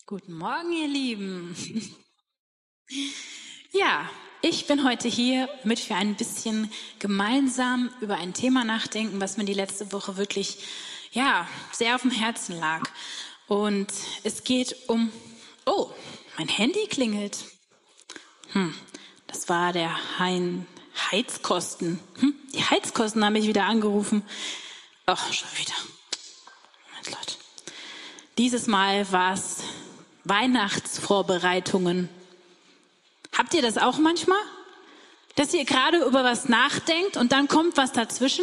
Guten Morgen, ihr Lieben. Ja, ich bin heute hier, damit wir ein bisschen gemeinsam über ein Thema nachdenken, was mir die letzte Woche wirklich, sehr auf dem Herzen lag. Und es geht um, mein Handy klingelt. Das war der Heizkosten. Die Heizkosten haben mich wieder angerufen. Ach, schon wieder. Mein Gott. Dieses Mal war es Weihnachtsvorbereitungen. Habt ihr das auch manchmal? Dass ihr gerade über was nachdenkt und dann kommt was dazwischen?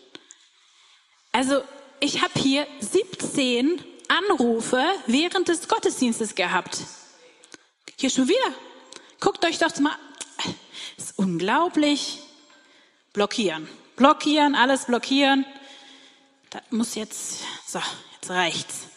Also ich habe hier 17 Anrufe während des Gottesdienstes gehabt. Hier schon wieder. Guckt euch doch mal. Das ist unglaublich. Blockieren, alles blockieren. Das muss jetzt reicht's.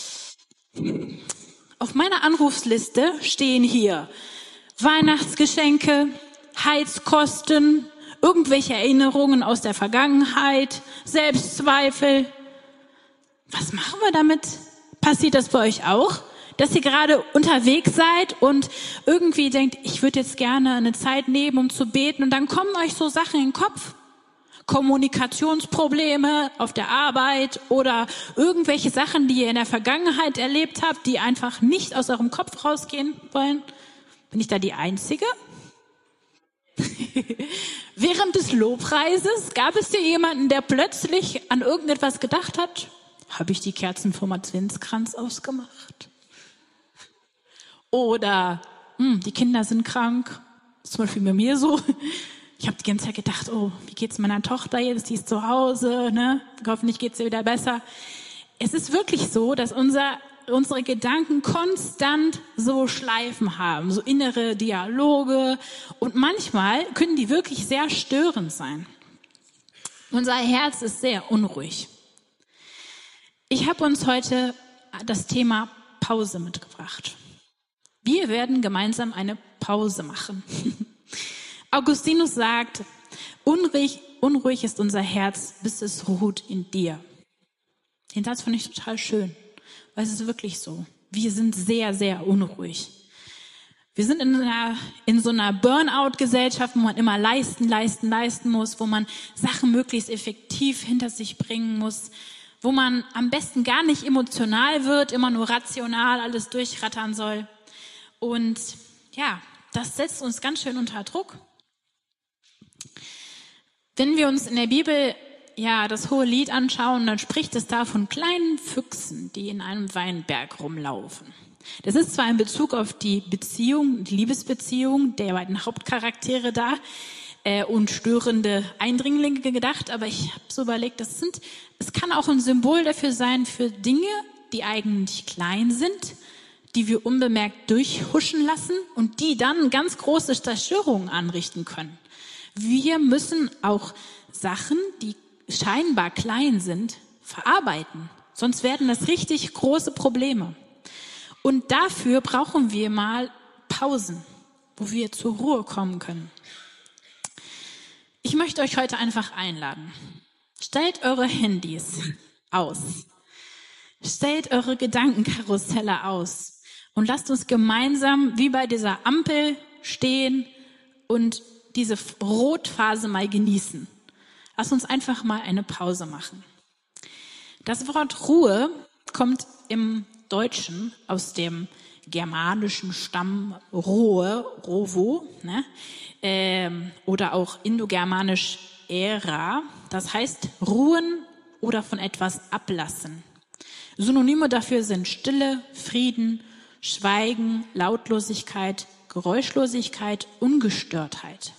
Auf meiner Anrufsliste stehen hier Weihnachtsgeschenke, Heizkosten, irgendwelche Erinnerungen aus der Vergangenheit, Selbstzweifel. Was machen wir damit? Passiert das bei euch auch? Dass ihr gerade unterwegs seid und irgendwie denkt, ich würde jetzt gerne eine Zeit nehmen, um zu beten, und dann kommen euch so Sachen in den Kopf? Kommunikationsprobleme auf der Arbeit oder irgendwelche Sachen, die ihr in der Vergangenheit erlebt habt, die einfach nicht aus eurem Kopf rausgehen wollen. Bin ich da die Einzige? Während des Lobpreises gab es hier jemanden, der plötzlich an irgendetwas gedacht hat? Habe ich die Kerzen vom Adventskranz ausgemacht? Oder die Kinder sind krank. Das ist zum Beispiel bei mir so. Ich habe die ganze Zeit gedacht, wie geht's meiner Tochter jetzt? Die ist zu Hause, ne? Hoffentlich geht's ihr wieder besser. Es ist wirklich so, dass unsere Gedanken konstant so Schleifen haben, so innere Dialoge, und manchmal können die wirklich sehr störend sein. Unser Herz ist sehr unruhig. Ich habe uns heute das Thema Pause mitgebracht. Wir werden gemeinsam eine Pause machen. Augustinus sagt, unruhig ist unser Herz, bis es ruht in dir. Den Satz fand ich total schön, weil es ist wirklich so. Wir sind sehr, sehr unruhig. Wir sind in so einer Burnout-Gesellschaft, wo man immer leisten muss, wo man Sachen möglichst effektiv hinter sich bringen muss, wo man am besten gar nicht emotional wird, immer nur rational alles durchrattern soll. Und das setzt uns ganz schön unter Druck. Wenn wir uns in der Bibel das hohe Lied anschauen, dann spricht es da von kleinen Füchsen, die in einem Weinberg rumlaufen. Das ist zwar in Bezug auf die Liebesbeziehung der beiden Hauptcharaktere da und störende Eindringlinge gedacht, aber ich habe so überlegt, es kann auch ein Symbol dafür sein, für Dinge, die eigentlich klein sind, die wir unbemerkt durchhuschen lassen und die dann ganz große Zerstörungen anrichten können. Wir müssen auch Sachen, die scheinbar klein sind, verarbeiten. Sonst werden das richtig große Probleme. Und dafür brauchen wir mal Pausen, wo wir zur Ruhe kommen können. Ich möchte euch heute einfach einladen. Stellt eure Handys aus. Stellt eure Gedankenkarusselle aus. Und lasst uns gemeinsam wie bei dieser Ampel stehen und diese Rotphase mal genießen. Lass uns einfach mal eine Pause machen. Das Wort Ruhe kommt im Deutschen aus dem germanischen Stamm Rovo, oder auch indogermanisch Era. Das heißt ruhen oder von etwas ablassen. Synonyme dafür sind Stille, Frieden, Schweigen, Lautlosigkeit, Geräuschlosigkeit, Ungestörtheit.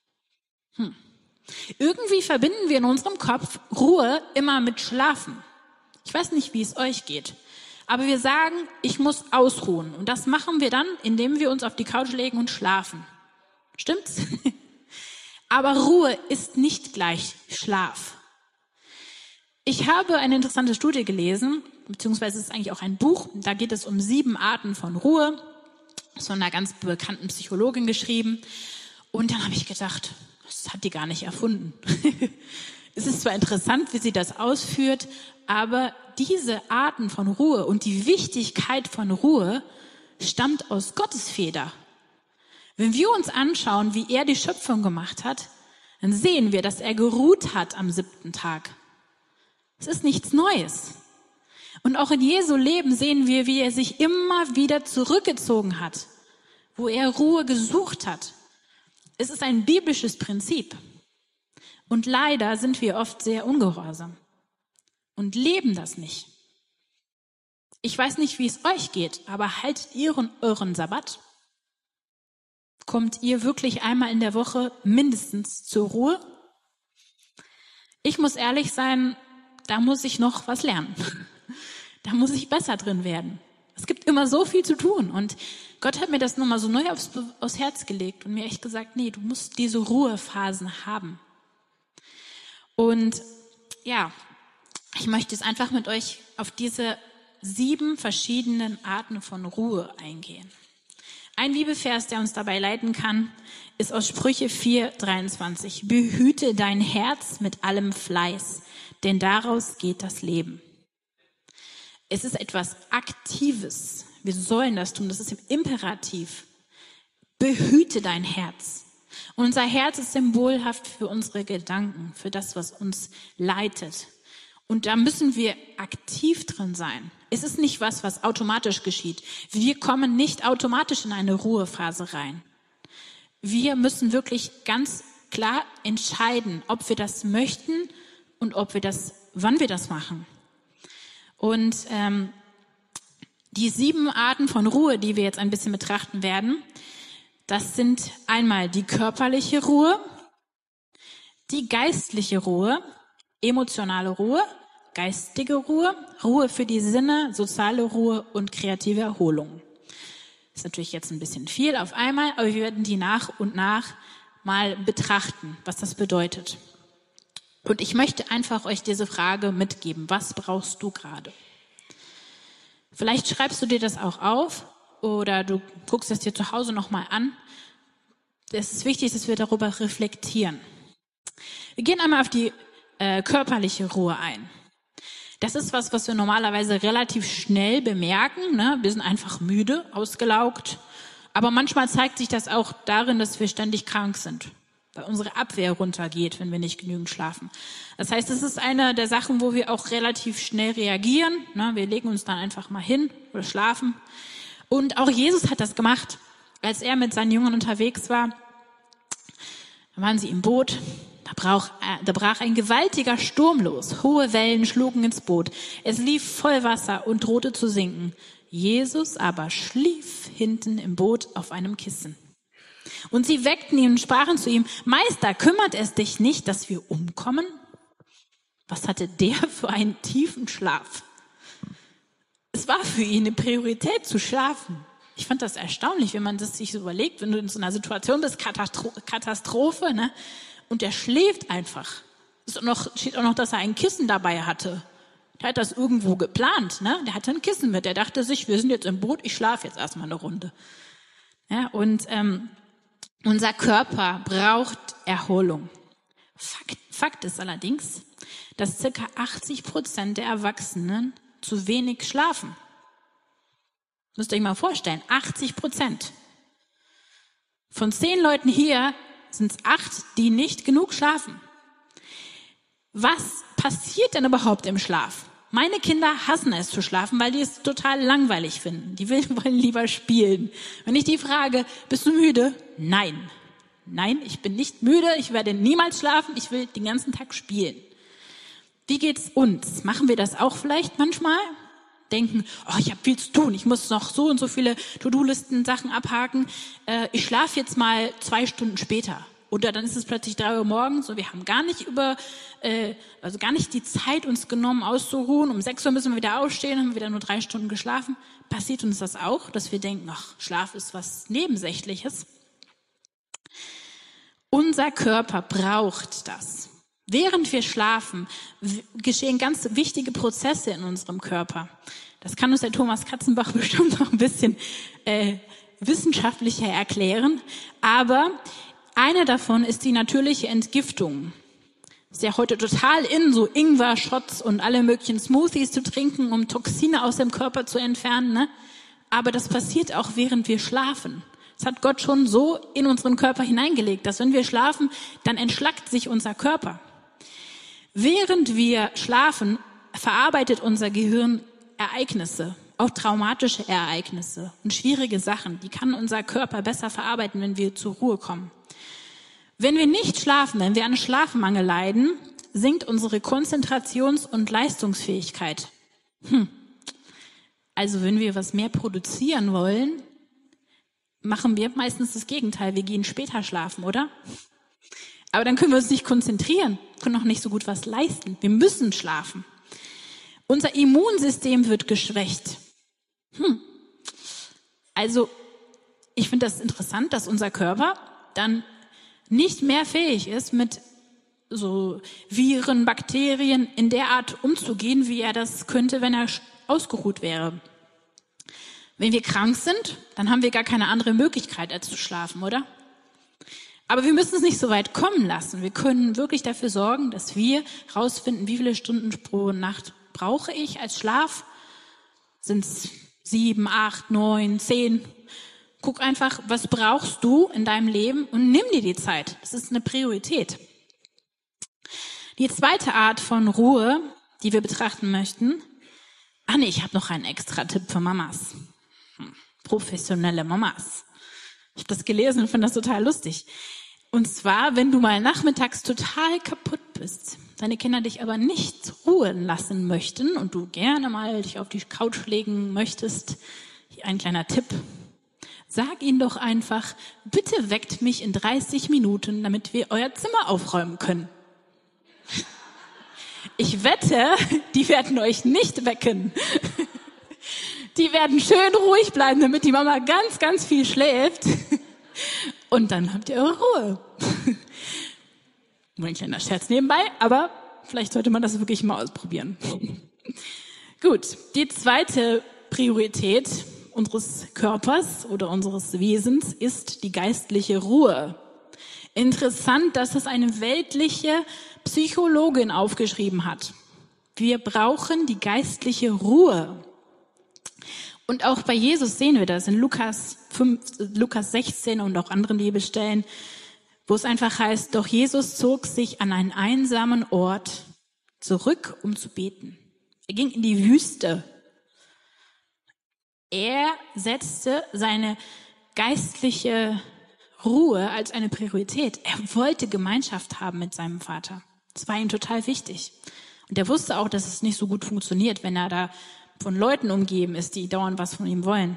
Irgendwie verbinden wir in unserem Kopf Ruhe immer mit Schlafen. Ich weiß nicht, wie es euch geht, aber wir sagen, ich muss ausruhen. Und das machen wir dann, indem wir uns auf die Couch legen und schlafen. Stimmt's? Aber Ruhe ist nicht gleich Schlaf. Ich habe eine interessante Studie gelesen, beziehungsweise es ist eigentlich auch ein Buch. Da geht es um 7 Arten von Ruhe, von einer ganz bekannten Psychologin geschrieben. Und dann habe ich gedacht, das hat die gar nicht erfunden. Es ist zwar interessant, wie sie das ausführt, aber diese Arten von Ruhe und die Wichtigkeit von Ruhe stammt aus Gottes Feder. Wenn wir uns anschauen, wie er die Schöpfung gemacht hat, dann sehen wir, dass er geruht hat am 7. Tag. Es ist nichts Neues. Und auch in Jesu Leben sehen wir, wie er sich immer wieder zurückgezogen hat, wo er Ruhe gesucht hat. Es ist ein biblisches Prinzip. Und leider sind wir oft sehr ungehorsam und leben das nicht. Ich weiß nicht, wie es euch geht, aber haltet ihr euren Sabbat? Kommt ihr wirklich einmal in der Woche mindestens zur Ruhe? Ich muss ehrlich sein, da muss ich noch was lernen. Da muss ich besser drin werden. Es gibt immer so viel zu tun und Gott hat mir das nochmal so neu aufs Herz gelegt und mir echt gesagt, nee, du musst diese Ruhephasen haben. Und ja, ich möchte jetzt einfach mit euch auf diese 7 verschiedenen Arten von Ruhe eingehen. Ein Bibelvers, der uns dabei leiten kann, ist aus Sprüche 4,23. Behüte dein Herz mit allem Fleiß, denn daraus geht das Leben. Es ist etwas Aktives. Wir sollen das tun. Das ist im Imperativ. Behüte dein Herz. Unser Herz ist symbolhaft für unsere Gedanken, für das, was uns leitet. Und da müssen wir aktiv drin sein. Es ist nicht was automatisch geschieht. Wir kommen nicht automatisch in eine Ruhephase rein. Wir müssen wirklich ganz klar entscheiden, ob wir das möchten und wann wir das machen. Und die 7 Arten von Ruhe, die wir jetzt ein bisschen betrachten werden, das sind einmal die körperliche Ruhe, die geistliche Ruhe, emotionale Ruhe, geistige Ruhe, Ruhe für die Sinne, soziale Ruhe und kreative Erholung. Das ist natürlich jetzt ein bisschen viel auf einmal, aber wir werden die nach und nach mal betrachten, was das bedeutet. Und ich möchte einfach euch diese Frage mitgeben. Was brauchst du gerade? Vielleicht schreibst du dir das auch auf oder du guckst es dir zu Hause nochmal an. Es ist wichtig, dass wir darüber reflektieren. Wir gehen einmal auf die körperliche Ruhe ein. Das ist was wir normalerweise relativ schnell bemerken. Ne? Wir sind einfach müde, ausgelaugt. Aber manchmal zeigt sich das auch darin, dass wir ständig krank sind, weil unsere Abwehr runtergeht, wenn wir nicht genügend schlafen. Das heißt, es ist eine der Sachen, wo wir auch relativ schnell reagieren. Ne? Wir legen uns dann einfach mal hin oder schlafen. Und auch Jesus hat das gemacht. Als er mit seinen Jüngern unterwegs war, da waren sie im Boot. Da brach ein gewaltiger Sturm los. Hohe Wellen schlugen ins Boot. Es lief voll Wasser und drohte zu sinken. Jesus aber schlief hinten im Boot auf einem Kissen. Und sie weckten ihn und sprachen zu ihm, Meister, kümmert es dich nicht, dass wir umkommen? Was hatte der für einen tiefen Schlaf? Es war für ihn eine Priorität zu schlafen. Ich fand das erstaunlich, wenn man das sich so überlegt, wenn du in so einer Situation bist, Katastrophe, ne? Und der schläft einfach. Steht auch noch, dass er ein Kissen dabei hatte. Der hat das irgendwo geplant, ne? Der hatte ein Kissen mit. Der dachte sich, wir sind jetzt im Boot, ich schlafe jetzt erstmal eine Runde. Ja, und unser Körper braucht Erholung. Fakt ist allerdings, dass ca. 80% der Erwachsenen zu wenig schlafen. Müsst ihr euch mal vorstellen, 80%. Von 10 Leuten hier sind es 8, die nicht genug schlafen. Was passiert denn überhaupt im Schlaf? Meine Kinder hassen es zu schlafen, weil die es total langweilig finden. Die wollen lieber spielen. Wenn ich die frage, bist du müde? Nein. Nein, ich bin nicht müde, ich werde niemals schlafen, ich will den ganzen Tag spielen. Wie geht's uns? Machen wir das auch vielleicht manchmal? Denken, ich habe viel zu tun, ich muss noch so und so viele To-Do-Listen, Sachen abhaken. Ich schlafe jetzt mal 2 Stunden später. Oder dann ist es plötzlich 3 Uhr morgens und wir haben gar nicht gar nicht die Zeit uns genommen auszuruhen. Um 6 Uhr müssen wir wieder aufstehen, haben wieder nur 3 Stunden geschlafen. Passiert uns das auch, dass wir denken, Schlaf ist was Nebensächliches? Unser Körper braucht das. Während wir schlafen, geschehen ganz wichtige Prozesse in unserem Körper. Das kann uns der Thomas Katzenbach bestimmt noch ein bisschen wissenschaftlicher erklären. Aber eine davon ist die natürliche Entgiftung. Ist ja heute total in, so Ingwer-Shots und alle möglichen Smoothies zu trinken, um Toxine aus dem Körper zu entfernen, ne? Aber das passiert auch, während wir schlafen. Das hat Gott schon so in unseren Körper hineingelegt, dass wenn wir schlafen, dann entschlackt sich unser Körper. Während wir schlafen, verarbeitet unser Gehirn Ereignisse, auch traumatische Ereignisse und schwierige Sachen. Die kann unser Körper besser verarbeiten, wenn wir zur Ruhe kommen. Wenn wir nicht schlafen, wenn wir an Schlafmangel leiden, sinkt unsere Konzentrations- und Leistungsfähigkeit. Also wenn wir was mehr produzieren wollen, machen wir meistens das Gegenteil. Wir gehen später schlafen, oder? Aber dann können wir uns nicht konzentrieren, können auch nicht so gut was leisten. Wir müssen schlafen. Unser Immunsystem wird geschwächt. Also ich finde das interessant, dass unser Körper dann nicht mehr fähig ist, mit so Viren, Bakterien in der Art umzugehen, wie er das könnte, wenn er ausgeruht wäre. Wenn wir krank sind, dann haben wir gar keine andere Möglichkeit, als zu schlafen, oder? Aber wir müssen es nicht so weit kommen lassen. Wir können wirklich dafür sorgen, dass wir rausfinden, wie viele Stunden pro Nacht brauche ich als Schlaf. Sind es 7, 8, 9, 10? Guck einfach, was brauchst du in deinem Leben und nimm dir die Zeit. Das ist eine Priorität. Die zweite Art von Ruhe, die wir betrachten möchten. Ich habe noch einen extra Tipp für Mamas. Professionelle Mamas. Ich habe das gelesen und finde das total lustig. Und zwar, wenn du mal nachmittags total kaputt bist, deine Kinder dich aber nicht ruhen lassen möchten und du gerne mal dich auf die Couch legen möchtest, hier ein kleiner Tipp. Sag ihnen doch einfach, bitte weckt mich in 30 Minuten, damit wir euer Zimmer aufräumen können. Ich wette, die werden euch nicht wecken. Die werden schön ruhig bleiben, damit die Mama ganz, ganz viel schläft. Und dann habt ihr eure Ruhe. Nur ein kleiner Scherz nebenbei, aber vielleicht sollte man das wirklich mal ausprobieren. Gut, die zweite Priorität unseres Körpers oder unseres Wesens ist die geistliche Ruhe. Interessant, dass es eine weltliche Psychologin aufgeschrieben hat. Wir brauchen die geistliche Ruhe. Und auch bei Jesus sehen wir das in Lukas 16 und auch anderen Bibelstellen, wo es einfach heißt, doch Jesus zog sich an einen einsamen Ort zurück, um zu beten. Er ging in die Wüste. Er setzte seine geistliche Ruhe als eine Priorität. Er wollte Gemeinschaft haben mit seinem Vater. Das war ihm total wichtig. Und er wusste auch, dass es nicht so gut funktioniert, wenn er da von Leuten umgeben ist, die dauernd was von ihm wollen.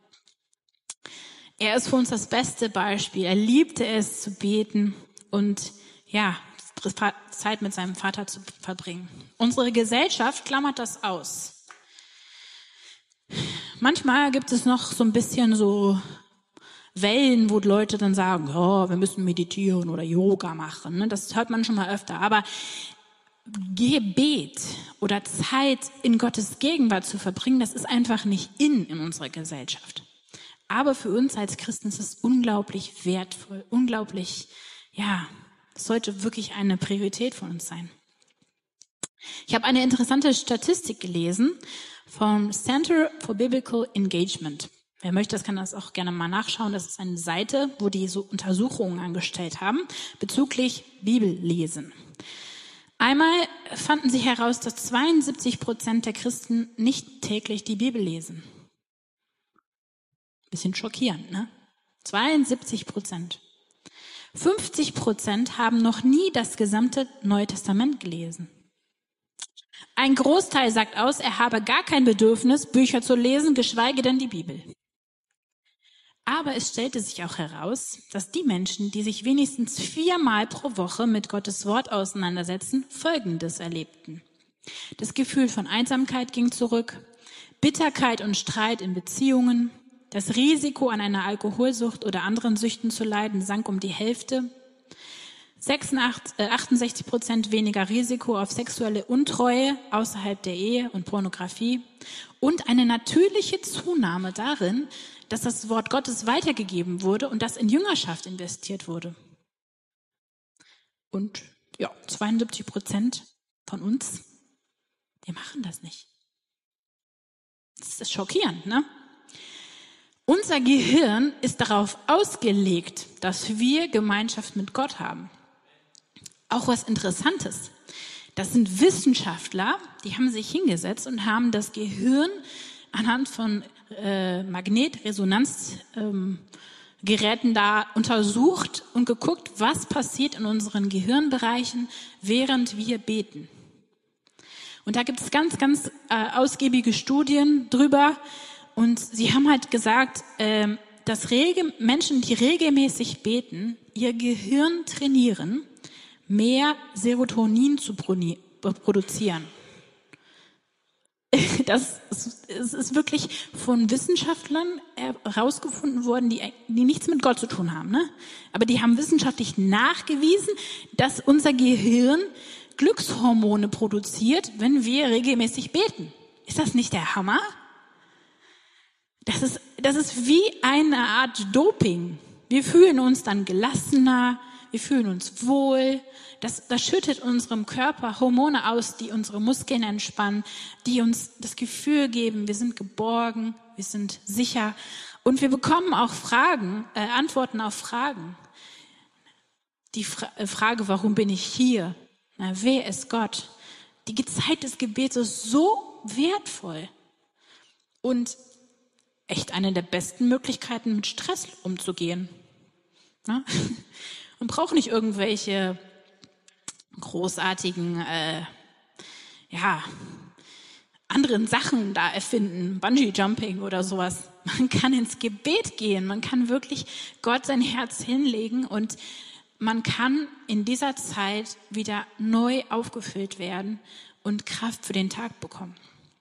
Er ist für uns das beste Beispiel. Er liebte es zu beten und Zeit mit seinem Vater zu verbringen. Unsere Gesellschaft klammert das aus. Manchmal gibt es noch so ein bisschen so Wellen, wo Leute dann sagen, ja, wir müssen meditieren oder Yoga machen. Ne? Das hört man schon mal öfter. Aber Gebet oder Zeit in Gottes Gegenwart zu verbringen, das ist einfach nicht in unserer Gesellschaft. Aber für uns als Christen ist es unglaublich wertvoll, unglaublich, es sollte wirklich eine Priorität von uns sein. Ich habe eine interessante Statistik gelesen vom Center for Biblical Engagement. Wer möchte, das kann das auch gerne mal nachschauen. Das ist eine Seite, wo die so Untersuchungen angestellt haben bezüglich Bibellesen. Einmal fanden sie heraus, dass 72% der Christen nicht täglich die Bibel lesen. Bisschen schockierend, ne? 72%. 50% haben noch nie das gesamte Neue Testament gelesen. Ein Großteil sagt aus, er habe gar kein Bedürfnis, Bücher zu lesen, geschweige denn die Bibel. Aber es stellte sich auch heraus, dass die Menschen, die sich wenigstens 4-mal pro Woche mit Gottes Wort auseinandersetzen, Folgendes erlebten. Das Gefühl von Einsamkeit ging zurück, Bitterkeit und Streit in Beziehungen, das Risiko, an einer Alkoholsucht oder anderen Süchten zu leiden, sank um die Hälfte. 68% weniger Risiko auf sexuelle Untreue außerhalb der Ehe und Pornografie und eine natürliche Zunahme darin, dass das Wort Gottes weitergegeben wurde und dass in Jüngerschaft investiert wurde. Und ja, 72% von uns, wir machen das nicht. Das ist schockierend, ne? Unser Gehirn ist darauf ausgelegt, dass wir Gemeinschaft mit Gott haben. Auch was Interessantes. Das sind Wissenschaftler, die haben sich hingesetzt und haben das Gehirn anhand von Magnetresonanzgeräten da untersucht und geguckt, was passiert in unseren Gehirnbereichen, während wir beten. Und da gibt es ganz, ganz ausgiebige Studien drüber. Und sie haben halt gesagt, dass Menschen, die regelmäßig beten, ihr Gehirn trainieren, mehr Serotonin zu produzieren. Das ist wirklich von Wissenschaftlern herausgefunden worden, die nichts mit Gott zu tun haben, ne? Aber die haben wissenschaftlich nachgewiesen, dass unser Gehirn Glückshormone produziert, wenn wir regelmäßig beten. Ist das nicht der Hammer? Das ist wie eine Art Doping. Wir fühlen uns dann gelassener, wir fühlen uns wohl. Das schüttet unserem Körper Hormone aus, die unsere Muskeln entspannen, die uns das Gefühl geben, wir sind geborgen, wir sind sicher. Und wir bekommen auch Antworten auf Fragen. Die Frage, warum bin ich hier? Na, wer ist Gott? Die Zeit des Gebets ist so wertvoll. Und echt eine der besten Möglichkeiten, mit Stress umzugehen. Ja? Man braucht nicht irgendwelche großartigen, anderen Sachen da erfinden, Bungee-Jumping oder sowas. Man kann ins Gebet gehen, man kann wirklich Gott sein Herz hinlegen und man kann in dieser Zeit wieder neu aufgefüllt werden und Kraft für den Tag bekommen.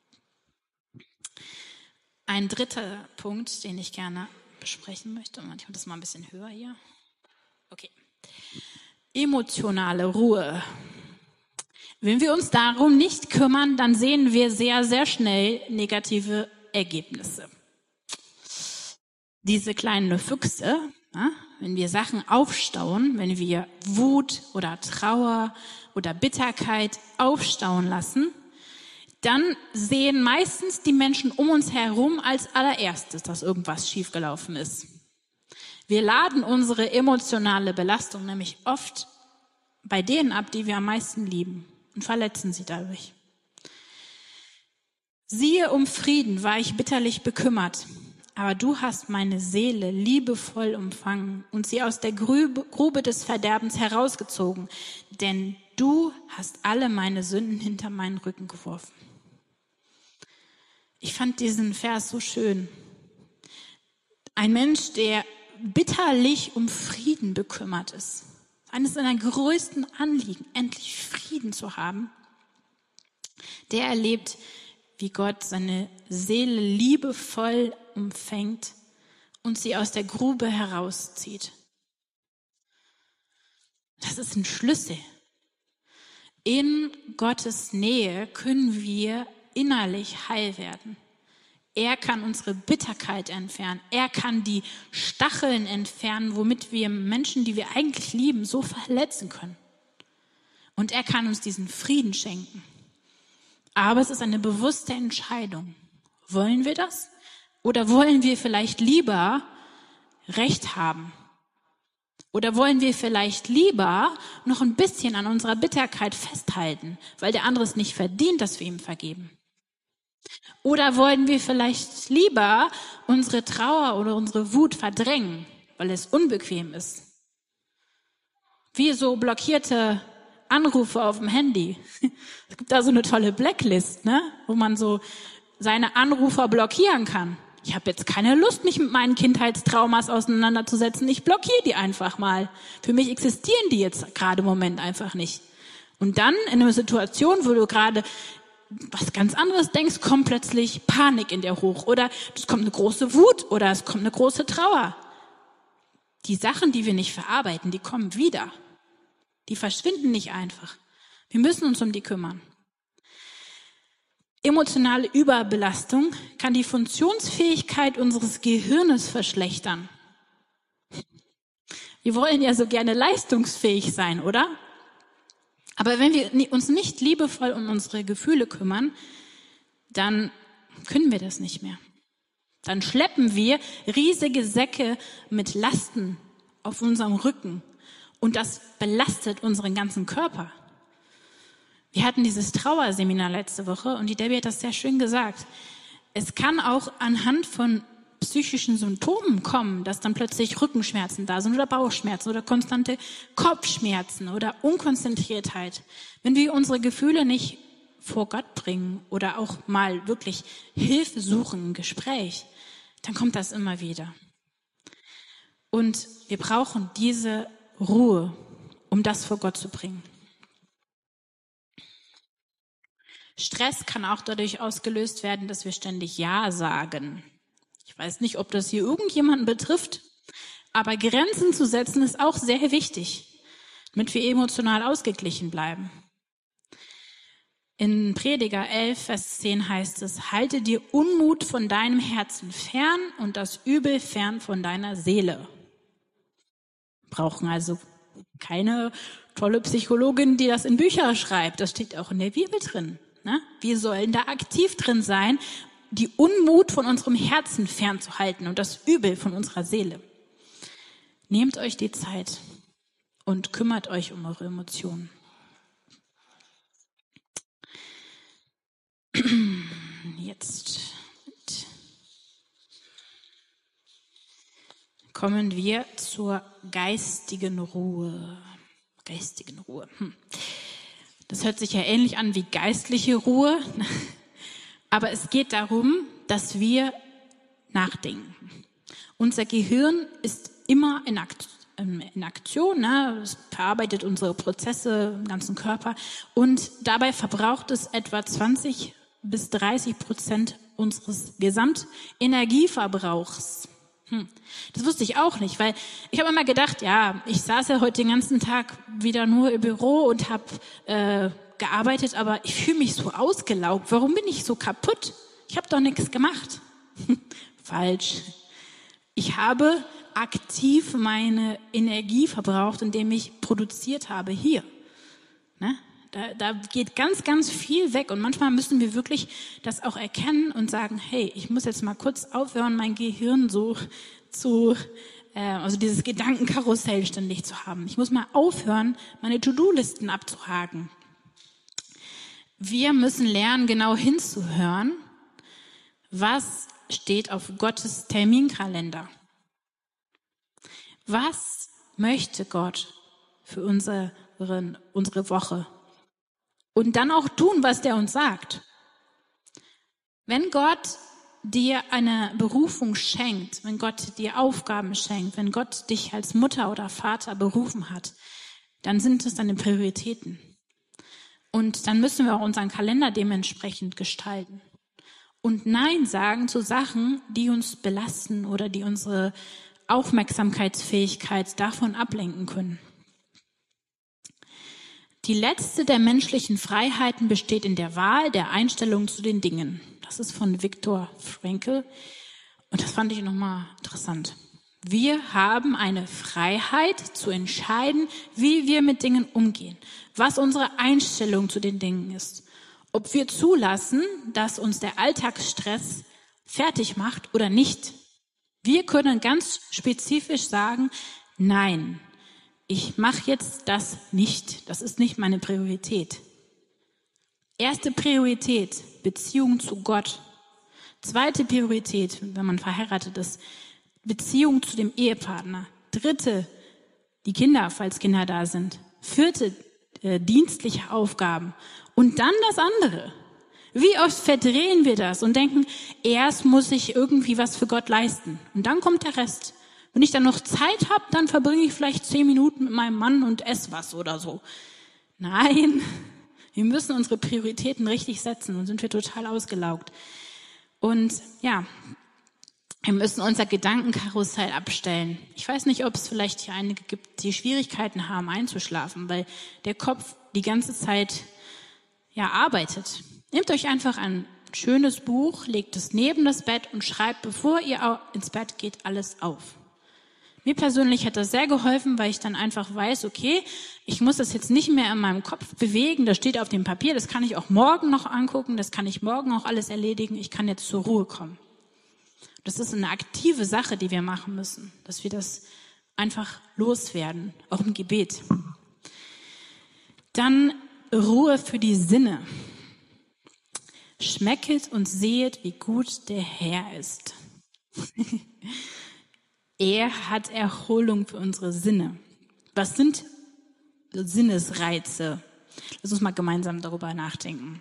Ein dritter Punkt, den ich gerne besprechen möchte. Ich mache das mal ein bisschen höher hier. Okay. Emotionale Ruhe. Wenn wir uns darum nicht kümmern, dann sehen wir sehr, sehr schnell negative Ergebnisse. Diese kleinen Füchse, ja, wenn wir Sachen aufstauen, wenn wir Wut oder Trauer oder Bitterkeit aufstauen lassen, dann sehen meistens die Menschen um uns herum als allererstes, dass irgendwas schiefgelaufen ist. Wir laden unsere emotionale Belastung nämlich oft bei denen ab, die wir am meisten lieben, und verletzen sie dadurch. Siehe, um Frieden war ich bitterlich bekümmert, aber du hast meine Seele liebevoll umfangen und sie aus der Grube des Verderbens herausgezogen, denn du hast alle meine Sünden hinter meinen Rücken geworfen. Ich fand diesen Vers so schön. Ein Mensch, der bitterlich um Frieden bekümmert ist. Eines seiner größten Anliegen, endlich Frieden zu haben. Der erlebt, wie Gott seine Seele liebevoll umfängt und sie aus der Grube herauszieht. Das ist ein Schlüssel. In Gottes Nähe können wir innerlich heil werden. Er kann unsere Bitterkeit entfernen. Er kann die Stacheln entfernen, womit wir Menschen, die wir eigentlich lieben, so verletzen können. Und er kann uns diesen Frieden schenken. Aber es ist eine bewusste Entscheidung. Wollen wir das? Oder wollen wir vielleicht lieber Recht haben? Oder wollen wir vielleicht lieber noch ein bisschen an unserer Bitterkeit festhalten, weil der andere es nicht verdient, dass wir ihm vergeben? Oder wollen wir vielleicht lieber unsere Trauer oder unsere Wut verdrängen, weil es unbequem ist? Wie so blockierte Anrufe auf dem Handy. Es gibt da so eine tolle Blacklist, ne, wo man so seine Anrufer blockieren kann. Ich habe jetzt keine Lust, mich mit meinen Kindheitstraumas auseinanderzusetzen. Ich blockiere die einfach mal. Für mich existieren die jetzt gerade im Moment einfach nicht. Und dann in einer Situation, wo du gerade was ganz anderes denkst, kommt plötzlich Panik in dir hoch. Oder es kommt eine große Wut oder es kommt eine große Trauer. Die Sachen, die wir nicht verarbeiten, die kommen wieder. Die verschwinden nicht einfach. Wir müssen uns um die kümmern. Emotionale Überbelastung kann die Funktionsfähigkeit unseres Gehirnes verschlechtern. Wir wollen ja so gerne leistungsfähig sein, oder? Aber wenn wir uns nicht liebevoll um unsere Gefühle kümmern, dann können wir das nicht mehr. Dann schleppen wir riesige Säcke mit Lasten auf unserem Rücken und das belastet unseren ganzen Körper. Wir hatten dieses Trauerseminar letzte Woche und die Debbie hat das sehr schön gesagt. Es kann auch anhand von psychischen Symptomen kommen, dass dann plötzlich Rückenschmerzen da sind oder Bauchschmerzen oder konstante Kopfschmerzen oder Unkonzentriertheit. Wenn wir unsere Gefühle nicht vor Gott bringen oder auch mal wirklich Hilfe suchen im Gespräch, dann kommt das immer wieder. Und wir brauchen diese Ruhe, um das vor Gott zu bringen. Stress kann auch dadurch ausgelöst werden, dass wir ständig Ja sagen. Ich weiß nicht, ob das hier irgendjemanden betrifft, aber Grenzen zu setzen ist auch sehr wichtig, damit wir emotional ausgeglichen bleiben. In Prediger 11, Vers 10 heißt es, halte dir Unmut von deinem Herzen fern und das Übel fern von deiner Seele. Wir brauchen also keine tolle Psychologin, die das in Bücher schreibt. Das steht auch in der Bibel drin. Ne? Wir sollen da aktiv drin sein, die Unmut von unserem Herzen fernzuhalten und das Übel von unserer Seele. Nehmt euch die Zeit und kümmert euch um eure Emotionen. Jetzt kommen wir zur geistigen Ruhe. Geistigen Ruhe. Das hört sich ja ähnlich an wie geistliche Ruhe, aber es geht darum, dass wir nachdenken. Unser Gehirn ist immer in Aktion, ne? Es verarbeitet unsere Prozesse im ganzen Körper und dabei verbraucht es etwa 20-30% unseres Gesamtenergieverbrauchs. Das wusste ich auch nicht, weil ich habe immer gedacht, ja, ich saß ja heute den ganzen Tag wieder nur im Büro und habe gearbeitet, aber ich fühle mich so ausgelaugt. Warum bin ich so kaputt? Ich habe doch nichts gemacht. Falsch. Ich habe aktiv meine Energie verbraucht, indem ich produziert habe hier. Ne? Da geht ganz, ganz viel weg und manchmal müssen wir wirklich das auch erkennen und sagen, hey, ich muss jetzt mal kurz aufhören, mein Gehirn also dieses Gedankenkarussell ständig zu haben. Ich muss mal aufhören, meine To-Do-Listen abzuhaken. Wir müssen lernen, genau hinzuhören, was steht auf Gottes Terminkalender. Was möchte Gott für unsere Woche? Und dann auch tun, was der uns sagt. Wenn Gott dir eine Berufung schenkt, wenn Gott dir Aufgaben schenkt, wenn Gott dich als Mutter oder Vater berufen hat, dann sind es deine Prioritäten. Und dann müssen wir auch unseren Kalender dementsprechend gestalten. Und Nein sagen zu Sachen, die uns belasten oder die unsere Aufmerksamkeitsfähigkeit davon ablenken können. Die letzte der menschlichen Freiheiten besteht in der Wahl der Einstellung zu den Dingen. Das ist von Viktor Frankl und das fand ich nochmal interessant. Wir haben eine Freiheit zu entscheiden, wie wir mit Dingen umgehen, was unsere Einstellung zu den Dingen ist, ob wir zulassen, dass uns der Alltagsstress fertig macht oder nicht. Wir können ganz spezifisch sagen, nein, ich mache jetzt das nicht. Das ist nicht meine Priorität. Erste Priorität, Beziehung zu Gott. Zweite Priorität, wenn man verheiratet ist, Beziehung zu dem Ehepartner. Dritte, die Kinder, falls Kinder da sind. Vierte, dienstliche Aufgaben. Und dann das andere. Wie oft verdrehen wir das und denken, erst muss ich irgendwie was für Gott leisten. Und dann kommt der Rest. Wenn ich dann noch Zeit habe, dann verbringe ich vielleicht 10 Minuten mit meinem Mann und esse was oder so. Nein, wir müssen unsere Prioritäten richtig setzen, sonst sind wir total ausgelaugt. Und ja, wir müssen unser Gedankenkarussell abstellen. Ich weiß nicht, ob es vielleicht hier einige gibt, die Schwierigkeiten haben, einzuschlafen, weil der Kopf die ganze Zeit arbeitet. Nehmt euch einfach ein schönes Buch, legt es neben das Bett und schreibt, bevor ihr ins Bett geht, alles auf. Mir persönlich hat das sehr geholfen, weil ich dann einfach weiß, okay, ich muss das jetzt nicht mehr in meinem Kopf bewegen, das steht auf dem Papier, das kann ich auch morgen noch angucken, das kann ich morgen auch alles erledigen, ich kann jetzt zur Ruhe kommen. Das ist eine aktive Sache, die wir machen müssen, dass wir das einfach loswerden, auch im Gebet. Dann Ruhe für die Sinne. Schmecket und sehet, wie gut der Herr ist. Er hat Erholung für unsere Sinne. Was sind Sinnesreize? Lass uns mal gemeinsam darüber nachdenken.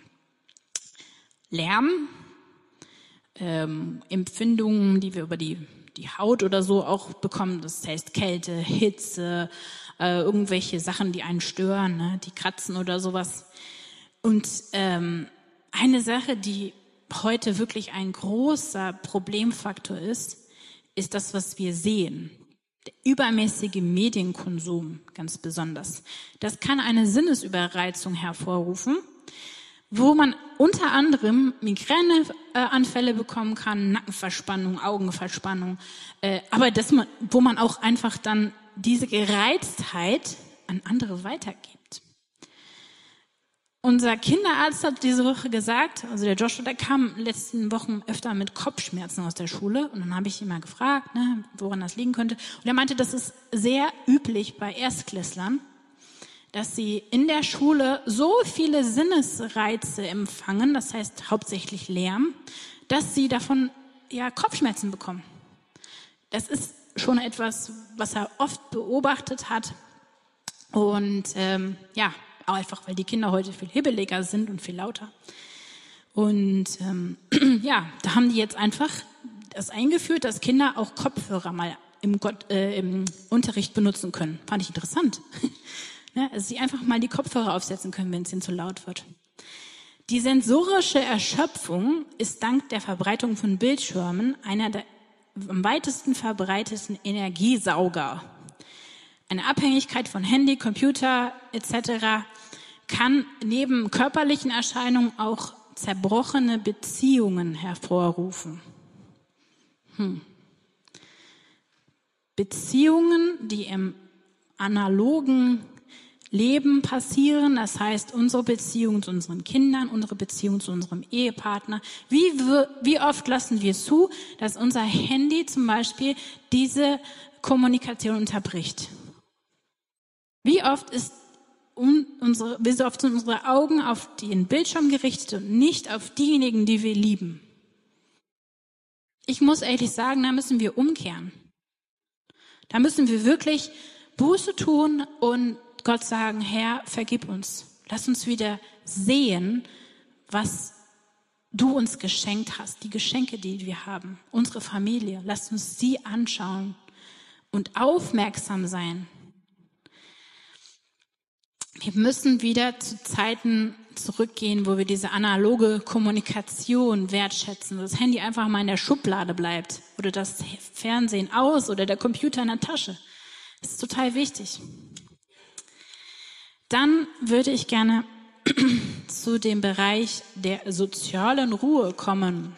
Lärm, Empfindungen, die wir über die Haut oder so auch bekommen, das heißt Kälte, Hitze, irgendwelche Sachen, die einen stören, ne, die kratzen oder sowas. Und eine Sache, die heute wirklich ein großer Problemfaktor ist das, was wir sehen. Der übermäßige Medienkonsum ganz besonders. Das kann eine Sinnesüberreizung hervorrufen, wo man unter anderem Migräneanfälle bekommen kann, Nackenverspannung, Augenverspannung, aber wo man auch einfach dann diese Gereiztheit an andere weitergibt. Unser Kinderarzt hat diese Woche gesagt, also der Joshua, der kam letzten Wochen öfter mit Kopfschmerzen aus der Schule und dann habe ich ihn mal gefragt, ne, woran das liegen könnte. Und er meinte, das ist sehr üblich bei Erstklässlern, dass sie in der Schule so viele Sinnesreize empfangen, das heißt hauptsächlich Lärm, dass sie davon Kopfschmerzen bekommen. Das ist schon etwas, was er oft beobachtet hat und auch einfach, weil die Kinder heute viel hibbeliger sind und viel lauter. Und da haben die jetzt einfach das eingeführt, dass Kinder auch Kopfhörer mal im Unterricht benutzen können. Fand ich interessant. Ja, also sie einfach mal die Kopfhörer aufsetzen können, wenn es ihnen zu laut wird. Die sensorische Erschöpfung ist dank der Verbreitung von Bildschirmen einer der am weitesten verbreiteten Energiesauger. Eine Abhängigkeit von Handy, Computer etc. kann neben körperlichen Erscheinungen auch zerbrochene Beziehungen hervorrufen. Beziehungen, die im analogen Leben passieren, das heißt unsere Beziehung zu unseren Kindern, unsere Beziehung zu unserem Ehepartner. Wie oft lassen wir zu, dass unser Handy zum Beispiel diese Kommunikation unterbricht? Wie oft sind unsere Augen auf den Bildschirm gerichtet und nicht auf diejenigen, die wir lieben? Ich muss ehrlich sagen, da müssen wir umkehren. Da müssen wir wirklich Buße tun und Gott sagen, Herr, vergib uns. Lass uns wieder sehen, was du uns geschenkt hast, die Geschenke, die wir haben, unsere Familie. Lass uns sie anschauen und aufmerksam sein. Wir müssen wieder zu Zeiten zurückgehen, wo wir diese analoge Kommunikation wertschätzen, wo das Handy einfach mal in der Schublade bleibt oder das Fernsehen aus oder der Computer in der Tasche. Das ist total wichtig. Dann würde ich gerne zu dem Bereich der sozialen Ruhe kommen.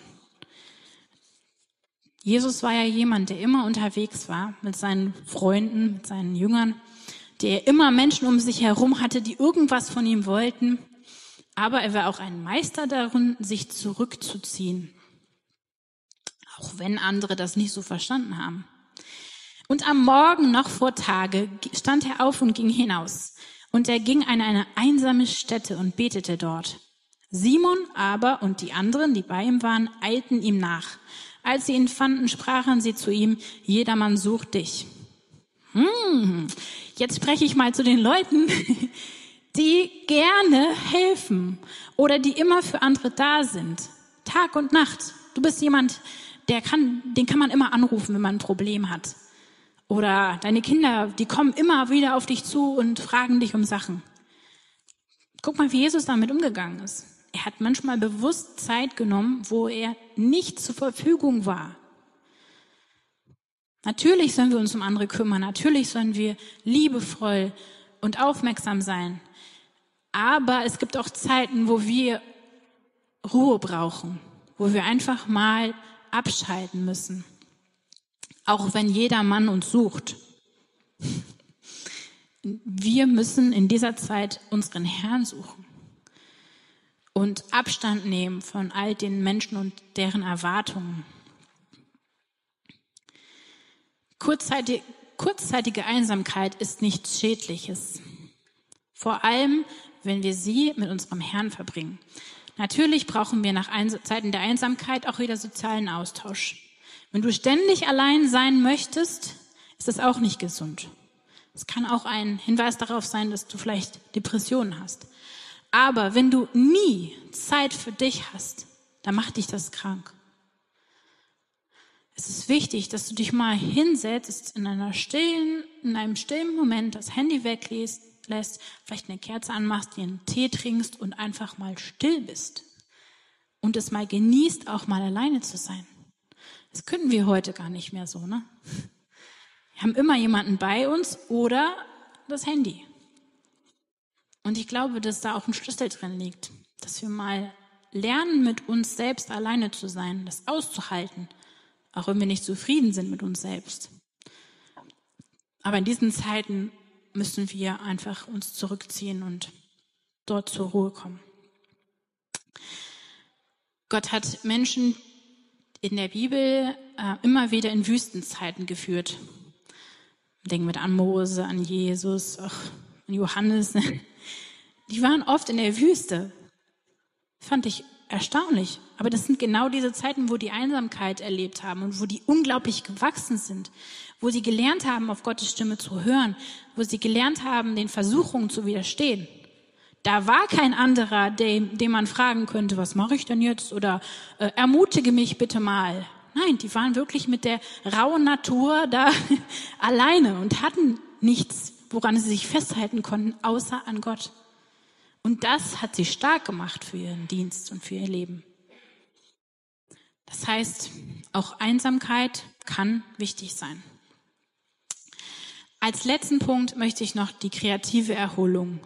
Jesus war ja jemand, der immer unterwegs war mit seinen Freunden, mit seinen Jüngern, der immer Menschen um sich herum hatte, die irgendwas von ihm wollten. Aber er war auch ein Meister darin, sich zurückzuziehen. Auch wenn andere das nicht so verstanden haben. Und am Morgen noch vor Tage stand er auf und ging hinaus. Und er ging an eine einsame Stätte und betete dort. Simon aber und die anderen, die bei ihm waren, eilten ihm nach. Als sie ihn fanden, sprachen sie zu ihm, jedermann sucht dich. Jetzt spreche ich mal zu den Leuten, die gerne helfen oder die immer für andere da sind. Tag und Nacht. Du bist jemand, den kann man immer anrufen, wenn man ein Problem hat. Oder deine Kinder, die kommen immer wieder auf dich zu und fragen dich um Sachen. Guck mal, wie Jesus damit umgegangen ist. Er hat manchmal bewusst Zeit genommen, wo er nicht zur Verfügung war. Natürlich sollen wir uns um andere kümmern, natürlich sollen wir liebevoll und aufmerksam sein. Aber es gibt auch Zeiten, wo wir Ruhe brauchen, wo wir einfach mal abschalten müssen. auch wenn jeder Mann uns sucht. Wir müssen in dieser Zeit unseren Herrn suchen und Abstand nehmen von all den Menschen und deren Erwartungen. Kurzzeitige Einsamkeit ist nichts Schädliches. Vor allem, wenn wir sie mit unserem Herrn verbringen. Natürlich brauchen wir nach Zeiten der Einsamkeit auch wieder sozialen Austausch. Wenn du ständig allein sein möchtest, ist das auch nicht gesund. Es kann auch ein Hinweis darauf sein, dass du vielleicht Depressionen hast. Aber wenn du nie Zeit für dich hast, dann macht dich das krank. Es ist wichtig, dass du dich mal hinsetzt in einem stillen Moment, das Handy weglässt, vielleicht eine Kerze anmachst, dir einen Tee trinkst und einfach mal still bist. Und es mal genießt, auch mal alleine zu sein. Das können wir heute gar nicht mehr so, ne? Wir haben immer jemanden bei uns oder das Handy. Und ich glaube, dass da auch ein Schlüssel drin liegt, dass wir mal lernen, mit uns selbst alleine zu sein, das auszuhalten, auch wenn wir nicht zufrieden sind mit uns selbst. Aber in diesen Zeiten müssen wir einfach uns zurückziehen und dort zur Ruhe kommen. Gott hat Menschen in der Bibel immer wieder in Wüstenzeiten geführt. Denken wir an Mose, an Jesus, an Johannes. Die waren oft in der Wüste. Fand ich erstaunlich. Aber das sind genau diese Zeiten, wo die Einsamkeit erlebt haben und wo die unglaublich gewachsen sind, wo sie gelernt haben, auf Gottes Stimme zu hören, wo sie gelernt haben, den Versuchungen zu widerstehen. Da war kein anderer, dem man fragen könnte, was mache ich denn jetzt? Oder ermutige mich bitte mal. Nein, die waren wirklich mit der rauen Natur da alleine und hatten nichts, woran sie sich festhalten konnten, außer an Gott. Und das hat sie stark gemacht für ihren Dienst und für ihr Leben. Das heißt, auch Einsamkeit kann wichtig sein. Als letzten Punkt möchte ich noch die kreative Erholung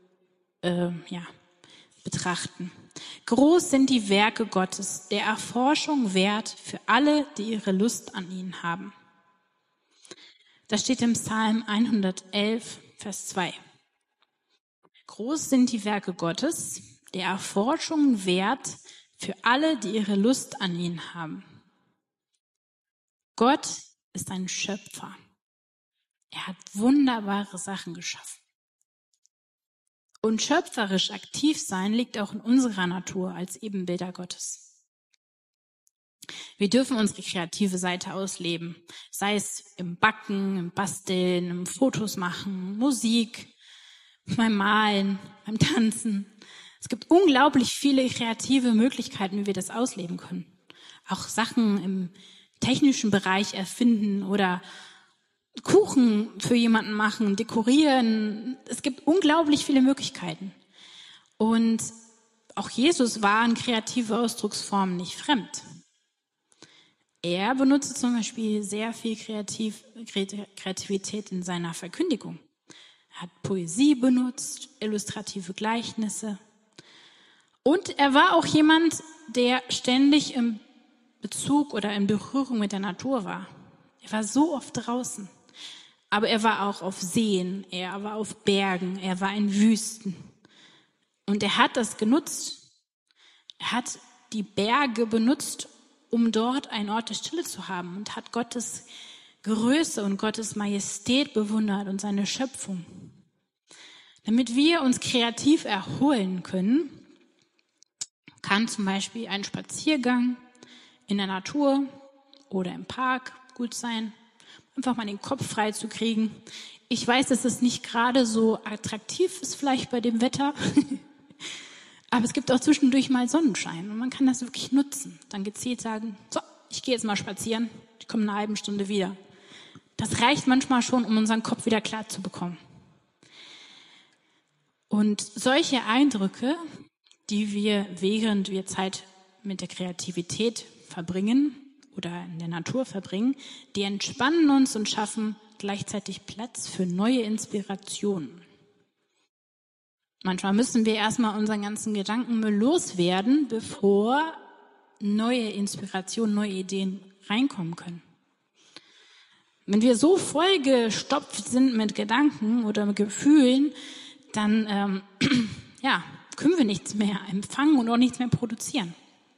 betrachten. Groß sind die Werke Gottes, der Erforschung wert für alle, die ihre Lust an ihnen haben. Das steht im Psalm 111, Vers 2. Groß sind die Werke Gottes, der Erforschung wert für alle, die ihre Lust an ihnen haben. Gott ist ein Schöpfer. Er hat wunderbare Sachen geschaffen. Und schöpferisch aktiv sein liegt auch in unserer Natur als Ebenbilder Gottes. Wir dürfen unsere kreative Seite ausleben, sei es im Backen, im Basteln, im Fotos machen, Musik, beim Malen, beim Tanzen. Es gibt unglaublich viele kreative Möglichkeiten, wie wir das ausleben können. Auch Sachen im technischen Bereich erfinden oder Kuchen für jemanden machen, dekorieren. Es gibt unglaublich viele Möglichkeiten. Und auch Jesus war in kreative Ausdrucksformen nicht fremd. Er benutzte zum Beispiel sehr viel Kreativität in seiner Verkündigung. Er hat Poesie benutzt, illustrative Gleichnisse. Und er war auch jemand, der ständig im Bezug oder in Berührung mit der Natur war. Er war so oft draußen. Aber er war auch auf Seen, er war auf Bergen, er war in Wüsten. Und er hat das genutzt. Er hat die Berge benutzt, um dort einen Ort der Stille zu haben und hat Gottes Größe und Gottes Majestät bewundert und seine Schöpfung. Damit wir uns kreativ erholen können, kann zum Beispiel ein Spaziergang in der Natur oder im Park gut sein. Einfach mal den Kopf frei zu kriegen. Ich weiß, dass es nicht gerade so attraktiv ist, vielleicht bei dem Wetter. Aber es gibt auch zwischendurch mal Sonnenschein und man kann das wirklich nutzen. Dann gezielt sagen, so, ich gehe jetzt mal spazieren, ich komme in einer halben Stunde wieder. Das reicht manchmal schon, um unseren Kopf wieder klar zu bekommen. Und solche Eindrücke, die wir, während wir Zeit mit der Kreativität verbringen, oder in der Natur verbringen, die entspannen uns und schaffen gleichzeitig Platz für neue Inspirationen. Manchmal müssen wir erstmal unseren ganzen Gedankenmüll loswerden, bevor neue Inspirationen, neue Ideen reinkommen können. Wenn wir so vollgestopft sind mit Gedanken oder mit Gefühlen, dann können wir nichts mehr empfangen und auch nichts mehr produzieren.